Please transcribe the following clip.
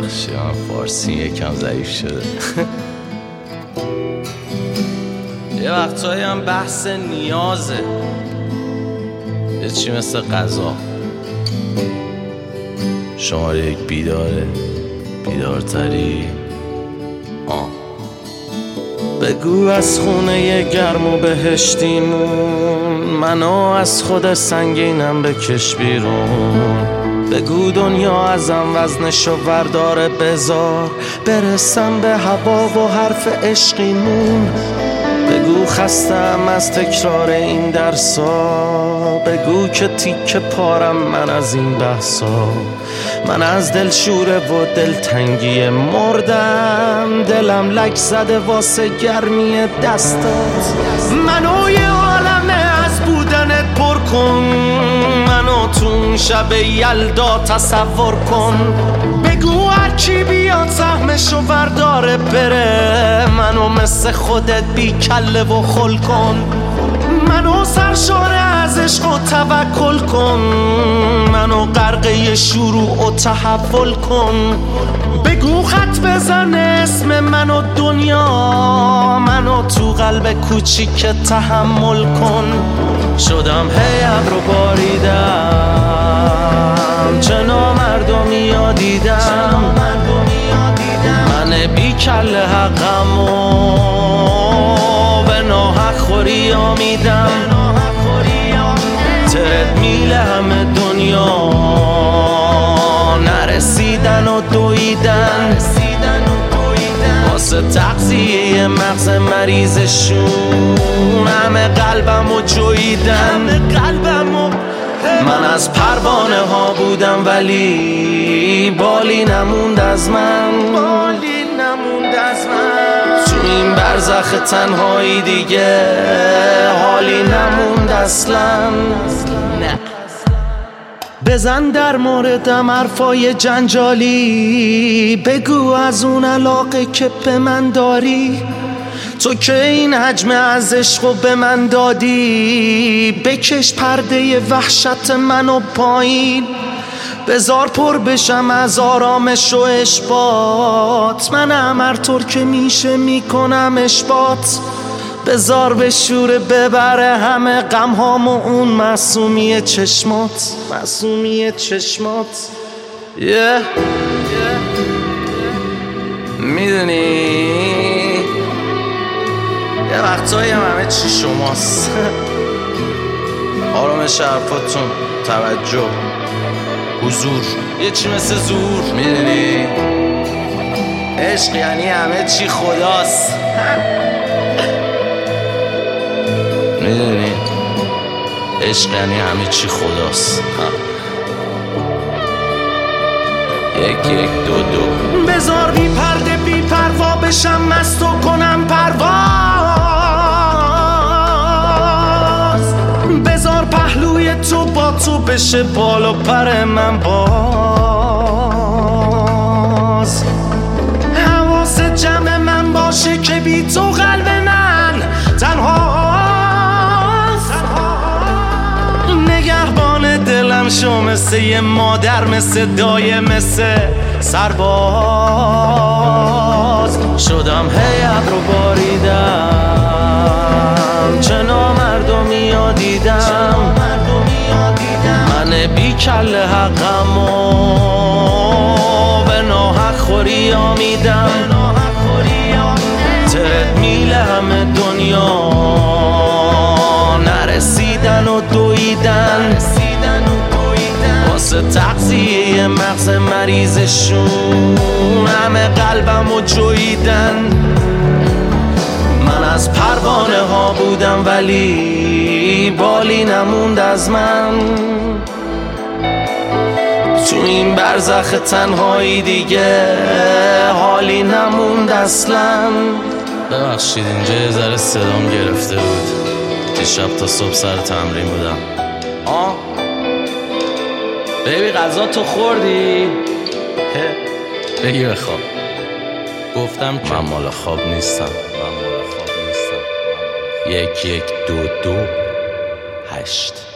ببخشید فارسی یکم ضعیف شده. یه وقتایی هم بحث نیازه، یه چی مثل غذا. شماره یک بیداره، بیدارتری. بگو از خونه گرم و بهشتیمون، منو از خود سنگینم بکش بیرون. بگو دنیا ازم وزنشو ورداره، بذار برسم به هوا و حرف عشقیمون. بگو خستم از تکرار این درسا، بگو که تیکه پارم من از این بحثا. من از دلشوره و دلتنگی مردم، دلم لک زده واسه گرمی دستات. منو یه عالمه از بودنت پر کن، منو تو شب یلدا تصور کن. بگو هرکی بیاد سهمشو ورداره بره، منو مثل خودت بی کله و خل کن. منو سرشاره از عشق و توکل کن، منو غرقه شروع و تحول کن. بگو خط بزن اسم منو دنیا، منو تو قلب کوچیک تحمل کن. شدم هی ابرو باریدم، چه نامردمی یادیدم. من بی کله حقمو به ناحق خوری آمیدم. ترد میله همه دنیا نرسیدن و دویدن، واسه تغذیه مغز مریضشون همه قلبمو جویدن. من از پروانه ها بودم ولی بالی نموند از من. تو این برزخ تنهایی دیگه حالی نموند اصلا. بزن در موردم حرفای جنجالی، بگو از اون علاقه که به من داری. تو که این حجم از عشقو به من دادی، بکش پرده وحشت منو پایین. بذار پر بشم از آرامش و اشباط، منم هر طور که میشه میکنم اشباط. بذار به شوره ببره همه غمهامو اون معصومی چشمات. میدونی یه وقتایی همه چی شماست. آرامش حرفاتون، توجه، حضور، یه چی مثل زور. میدونی عشق یعنی همه چی خداست. میدونی عشق یعنی همه چی خداست. یک دو بذار بی پرده بی پروا بشم، مست و کنم پرواز. بذار پهلوی تو با تو بشه بال و پر من باز. حواس جمع من باشه که بی تو قلب من تنهاست. نگهبان دلم شو مثل یه مادر، مثل دایه، مثل سرباز. شدم هی ابرو باریدم، چه نامردمی یادیدم. من بی کله حقمو به ناحق خوری آمیدم. ترد میله همه دنیا نرسیدن و دویدن، واسه تغذیه مغز مریضشون همه قلبمو جویدن. من از پروانه ها بودم ولی بالی نموند از من. تو این برزخ تنهایی دیگه حالی نموند اصلا. ببخشید اینجا یه ذره صدام گرفته بود، دیشب تا صبح سر تمرین بودم. بیبی غذا تو خوردی؟ بگی بخواب. گفتم که من مال خواب نیستم. 1 1 2 2 8